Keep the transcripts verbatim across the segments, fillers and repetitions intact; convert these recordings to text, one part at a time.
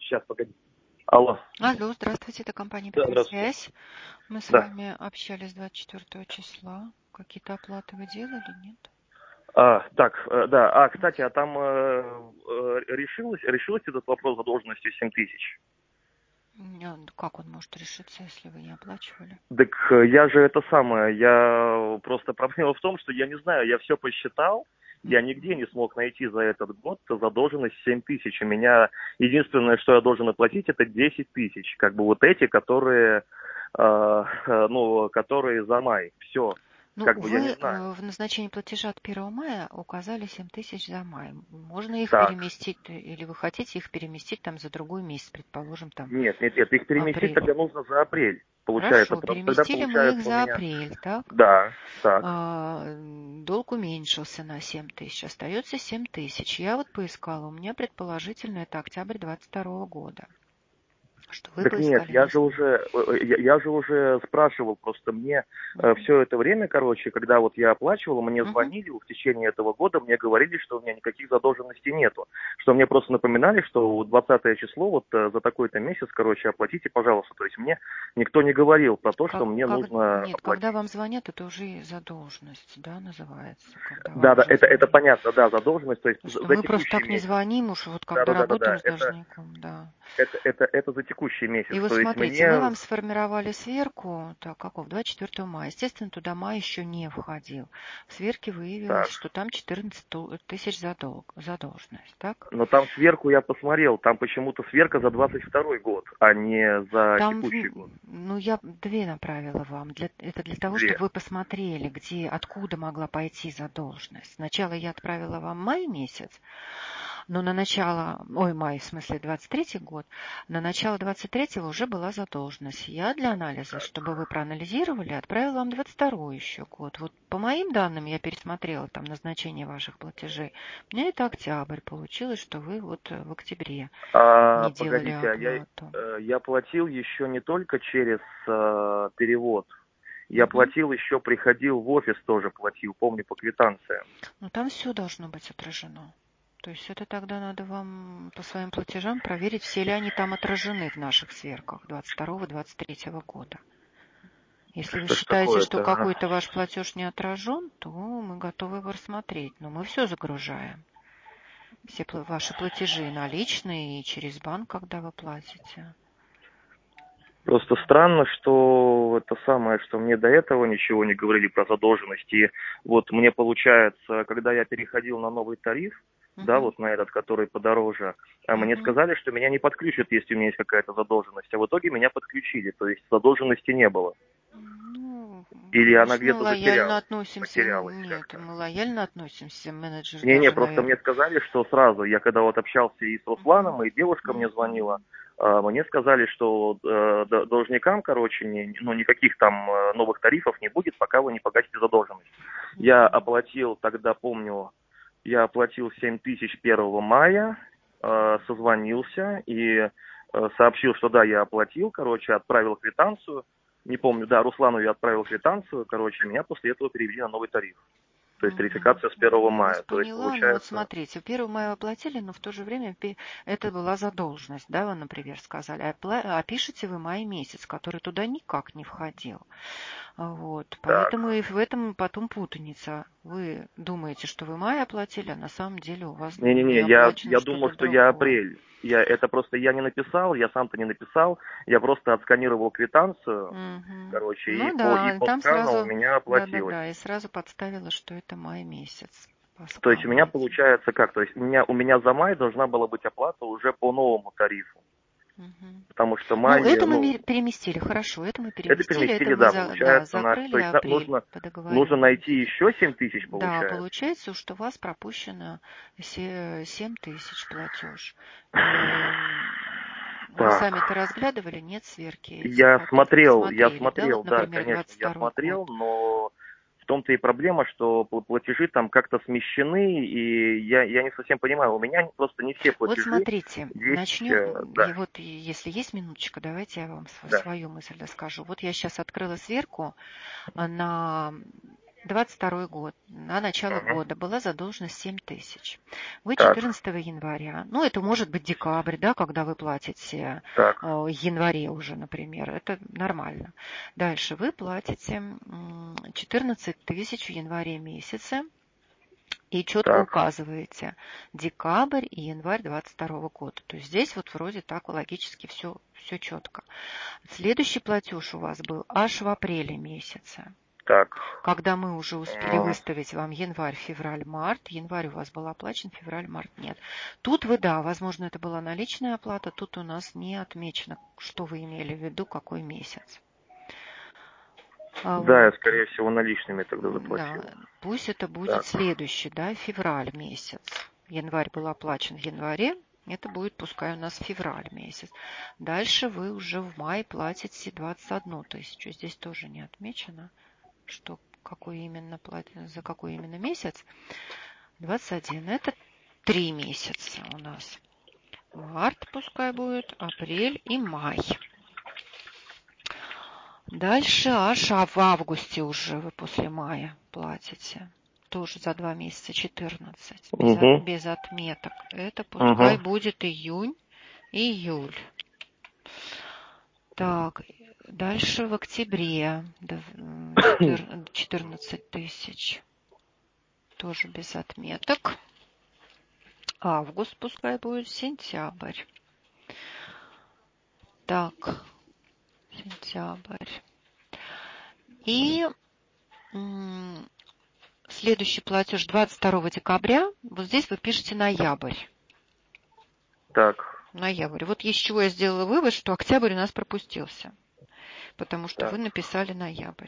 Сейчас, погоди. Алло. Алло, здравствуйте, это компания Да, здравствуйте. «Связь». Мы с Да. вами общались двадцать четвёртого числа. Какие-то оплаты вы делали, нет? А, так, э, да. А, кстати, а там э, э, решилось, решилось этот вопрос задолженности семь тысяч? А, Как он может решиться, если вы не оплачивали? Так э, я же это самое, я просто проблема в том, что я не знаю, я все посчитал, я нигде не смог найти за этот год задолженность семь тысяч. У меня единственное, что я должен оплатить, это десять тысяч. Как бы вот эти, которые, э, э, ну, которые за май. Все. Ну, Как бы я не вы э, знаю. в назначении платежа от первого мая указали семь тысяч за май. Можно их Так. переместить, э, или вы хотите их переместить там за другой месяц, предположим, там Нет, нет, нет, их переместить апрель? тогда нужно за апрель, получается, Хорошо, потому что тогда переместили мы их получается у за меня... апрель, так? Да, так. А, долг уменьшился на семь тысяч, остается семь тысяч. Я вот поискала, у меня предположительно это октябрь двадцать второго года, что вы Так нет, поискали я не же смогли. уже, э, э, я, я же уже спрашивал, просто мне Мгм. все это время, короче, когда вот я оплачивал, мне Мгм. звонили в течение этого года, мне говорили, что у меня никаких задолженностей нету, что мне просто напоминали, что двадцатое число, вот э, за такой-то месяц, короче, оплатите, пожалуйста. То есть мне никто не говорил про то, что Как, мне как, нужно нет, когда оплатить. вам звонят, это уже задолженность, да, называется, когда вам Да, да, уже это, это звонят. понятно, да, задолженность, то есть Потому за, что за мы просто текущий так не месяц. звоним уж, вот Да, когда да, да, да, работаем да, с это, должником, да. это, это, это за текущий месяц. И вот То есть смотрите, мы мне... вам сформировали сверку, так, каков, двадцать четвёртого мая. Естественно, туда май еще не входил. В сверке выявилось, Так. что там четырнадцать тысяч задолг, задолженность, так? Но там сверху я посмотрел, там почему-то сверка за двадцать второй год, а не за Там, текущий в- год. ну, я две направила вам. Для, это для того, Две. чтобы вы посмотрели, где, откуда могла пойти задолженность. Сначала я отправила вам май месяц, но на начало, ой, май, в смысле двадцать третий год, на начало двадцать третьего уже была задолженность. Я для анализа, чтобы вы проанализировали, отправила вам двадцать второй еще год. Вот по моим данным, я пересмотрела там назначение ваших платежей. У меня это октябрь. Получилось, что вы вот в октябре А, не делали погодите, а я, оплату. э, я платил еще не только через э, перевод, я Мгм. платил еще, приходил в офис тоже платил, помню, по квитанциям. Ну, там все должно быть отражено. То есть это тогда надо вам по своим платежам проверить, все ли они там отражены в наших сверках двадцать второго — двадцать третьего года. Если вы Что ж считаете, что такое-то, а? какой-то ваш платеж не отражен, то мы готовы его рассмотреть. Но мы все загружаем. Все пла- ваши платежи наличные и через банк, когда вы платите. Просто странно, что это самое, что мне до этого ничего не говорили про задолженность. И вот мне получается, когда я переходил на новый тариф, да, Мгм. вот на этот, который подороже, а мне Мгм. сказали, что меня не подключат, если у меня есть какая-то задолженность. А в итоге меня подключили, то есть задолженности не было. Ну, Или мы она же где-то лояльно затерялась, относимся. потерялась Нет, как-то. мы лояльно относимся. Менеджер Не-не, даже, просто мне наверное. сказали, что сразу, я когда вот общался и с Мгм. Русланом, и девушка мне звонила, Мгм. а, мне сказали, что э, д- должникам, короче, не- ну, никаких там э, новых тарифов не будет, пока вы не погасите задолженность. Я Мгм. оплатил, тогда помню, я оплатил семь тысяч первого мая, э, созвонился и э, сообщил, что да, я оплатил, короче, отправил квитанцию, не помню, да, Руслану я отправил квитанцию, короче, меня после этого перевели на новый тариф. То есть Мгм. тарификация с первого Я вас мая. То есть поняла. Ну вот получается... смотрите, первого мая вы платили, но в то же время пе- это была задолженность, да, вы, например, сказали. А, пла- а пишете вы май месяц, который туда никак не входил. А Вот. Поэтому Так. и в этом потом путаница. Вы думаете, что вы май оплатили, а на самом деле у вас не Не-не-не, я, оплачено я думал, что-то что я другое. апрель. Я, это просто я не написал, я сам-то не написал. Я просто отсканировал квитанцию, Мгм. короче, и Ну по, и да, и по там скану у сразу, меня оплатилось. да-да-да, и сразу подставила, что это май месяц по То есть у меня скану эти. получается как? То есть у меня, у меня за май должна была быть оплата уже по новому тарифу. Мгм. Потому что Ну, май, это мы ну, мер- переместили, хорошо, это мы это переместили, это переместили, вы да, за, да, получается, на, закрыли то есть на- апрель нужно, по нужно найти договоренности. еще семь тысяч, Да, получается. получается, что у вас пропущено се- семь тысяч платеж. Эм, Вы сами это Так. разглядывали, нет, сверки эти? Я Как-то смотрел, я смотрели, да, смотрел, вот, да, например, конечно, двадцать я второй год. смотрел, но в том-то и проблема, что пл- платежи там как-то смещены, и я, я не совсем понимаю, у меня просто не все Вот платежи смотрите, есть, э, начнем, и да, вот и если есть минуточка, давайте я вам св- да, свою мысль расскажу. Вот я сейчас открыла сверку а, на двадцать второй год, на начало Мгм. года была задолженность семь тысяч. Вы Так, четырнадцатого января, ну это может быть декабрь, да, когда вы платите так, э, в январе уже, например, это нормально. Дальше вы платите м, четырнадцать тысяч в январе месяце и четко так, указываете декабрь и январь двадцать второго года. То есть здесь вот вроде так логически все, все четко. Следующий платеж у вас был аж в апреле месяце. так. Когда мы уже успели М, выставить вам январь, февраль, март, январь у вас был оплачен, февраль, март нет. Тут вы, да, возможно, это была наличная оплата, тут у нас не отмечено, что вы имели в виду, какой месяц. А Да, я, вот, скорее всего, наличными тогда да, заплатил. пусть это будет Так, следующий, да, февраль месяц. Январь был оплачен в январе, это будет, пускай у нас февраль месяц. Дальше вы уже в мае платите двадцать одну тысячу. Здесь тоже не отмечено, что какой именно платят, за какой именно месяц. двадцать один. Это три месяца у нас. Март пускай будет, апрель и май. Дальше аж а в августе уже вы после мая платите. Тоже за два месяца четырнадцать. Без, от- угу, без отметок. Это пускай угу, будет июнь, июль. Так, дальше в октябре четырнадцать тысяч. Тоже без отметок. Август пускай будет, сентябрь. Так, сентябрь. И м, следующий платеж двадцать второго декабря. Вот здесь вы пишете ноябрь. так, Ноябрь. Вот из чего я сделала вывод, что октябрь у нас пропустился. Потому что вы так. написали ноябрь.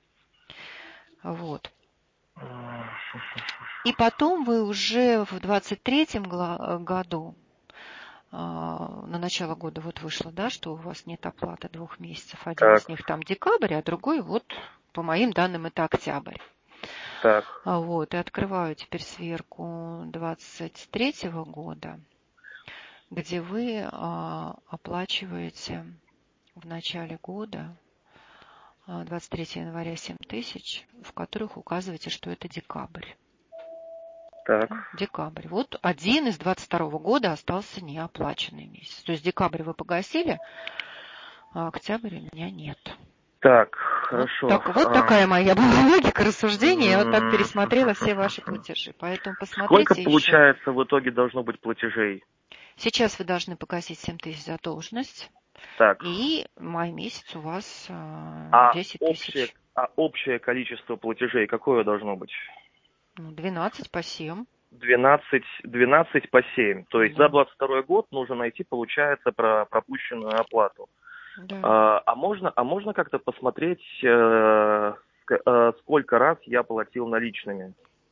Вот. М, И потом вы уже в двадцать третьем году, а, на начало года вот вышло, да, что у вас нет оплаты двух месяцев. Один из Так, них там декабрь, а другой вот, по моим данным, это октябрь. так, А вот, и открываю теперь сверку двадцать третьего года, где вы а, оплачиваете в начале года а, двадцать третьего января семь тысяч, в которых указываете, что это декабрь. так. Да, декабрь. Вот один из двадцать второго года остался неоплаченный месяц. То есть декабрь вы погасили, а октябрь у меня нет. Так, Вот, хорошо. так, вот Ам, такая моя была логика рассуждения. Я вот так м, пересмотрела все ваши платежи. Поэтому Сколько, посмотрите еще. получается, в итоге должно быть платежей? Сейчас вы должны погасить семь тысяч задолженность. Так, И май месяц у вас а, а десять общее, тысяч. а общее количество платежей какое должно быть? Ну, двенадцать по семь. Двенадцать, двенадцать по семь. То есть за Да, двадцать второй год нужно найти, получается, про пропущенную оплату. да. А, а можно, а можно как-то посмотреть, э, ск- э, сколько раз я платил наличными?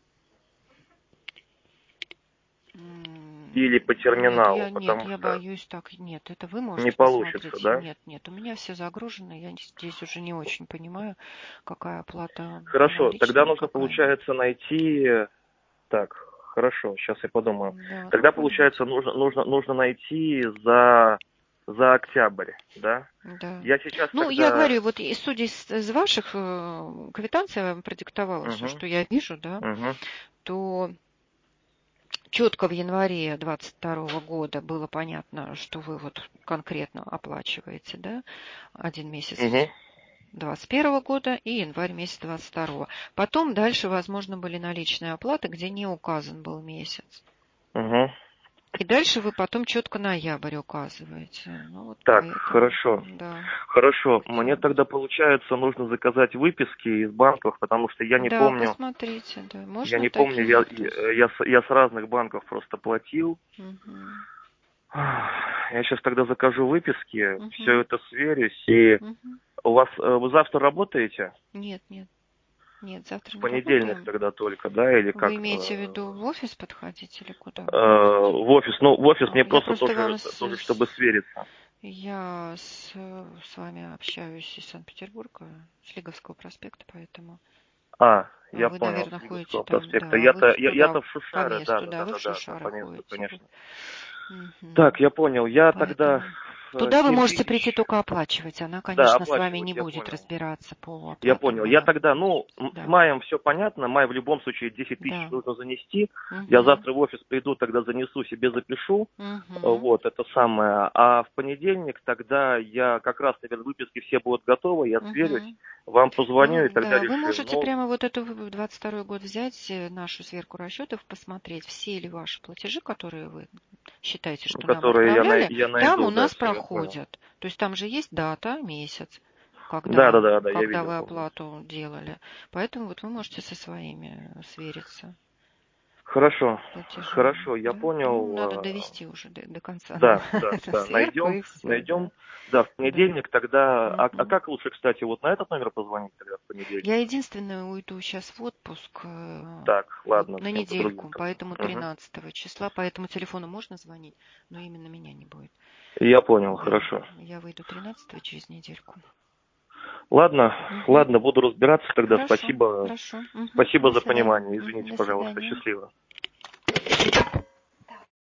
М, Или по Нет, терминалу, я нет, потому я что боюсь так. Нет, это вы не можете получится, посмотреть. да? Нет, нет, у меня все загружено. Я здесь уже не очень понимаю, какая оплата Хорошо, тогда наличными, нужно, какая нет. получается, найти... Так, хорошо, сейчас я подумаю. Да, ну Тогда, подумайте. получается, нужно, нужно, нужно найти за, за октябрь, да? Да. Я сейчас Ну, я тогда... говорю, вот и судя из, из ваших э, квитанций, я вам продиктовала все, Угу, что я вижу, да, угу, то четко в январе двадцать второго года было понятно, что вы вот конкретно оплачиваете, да, один месяц угу, двадцать первого года и январь месяц двадцать второго. Потом дальше, возможно, были наличные оплаты, где не указан был месяц. угу. И дальше вы потом четко ноябрь указываете. Ну вот Так, поэтому, хорошо. да, Хорошо, мне октябрь. тогда, получается, нужно заказать выписки из банков, потому что я не Да, помню, посмотрите, да, я можно не помню, такие, я, то есть. я, с- я с разных банков просто платил. Мгм, Я сейчас тогда закажу выписки, все мгм, это сверюсь. И мгм. у вас, э, вы завтра работаете? Нет, нет, нет, завтра В не понедельник работаем. тогда только, да, или Вы как? имеете в э, виду в офис подходить или куда э, вы хотите? В офис. Ну, в офис А, мне Я просто просто тоже, вам с, тоже чтобы с- свериться. я с, с вами общаюсь из Санкт-Петербурга, с Лиговского проспекта, поэтому А, я вы, понял, наверное, с ходите Лиговского там, проспекта. да, а вы Я-то, я, туда я-то в по Шушары, да, месту, да, да, да, вы да, в да, да, Шушары по месту, ходите. Вы- конечно. Мгм. Так, я понял. Я тогда Поэтому. Туда вы семь можете тысяч. прийти только оплачивать. Она, Да, конечно, с вами оплачивать, не я будет понял. разбираться по Я оплатам понял. Я моим. тогда, ну, м- с Да. маем все понятно. Май в любом случае десять тысяч Да. нужно занести. Мгм. Я завтра в офис приду, тогда занесу, себе запишу. Мгм. Вот, это самое. А в понедельник тогда я как раз, наверное, выписки все будут готовы, я сверюсь, Мгм. вам позвоню и Ну, тогда да, вы решим. можете Ну, прямо вот эту в- двадцать второй год взять, э, нашу сверку расчетов, посмотреть, все ли ваши платежи, которые вы считаете, что нам которые я, най- отправляли, я там найду, у да, нас все, я понял. проходят. То есть там же есть дата, месяц, Да, да, когда, да, да, я когда видел вы полностью. оплату делали. Поэтому вот вы можете со своими э, свериться. Хорошо, Платежами, хорошо, я да? Ну, надо понял. э, довести уже до, до конца нам Да, да, эту да, сверку найдем, и все, найдем. да. Да, в Да. понедельник тогда. А, а Мгм. как лучше, кстати, вот на этот номер позвонить тогда в Я понедельник? единственная уйду сейчас в отпуск э, Так, вот ладно, на всем по другим недельку, тогда. поэтому Мгм. тринадцатого числа, по этому телефону можно звонить, но именно меня не будет. Я понял, Да, хорошо. я выйду тринадцатого через недельку. Ладно, Мгм. ладно, буду разбираться тогда. Хорошо, Спасибо, хорошо. Мгм. спасибо До за свидания. понимание. Мгм. Извините, До пожалуйста, свидания. счастливо.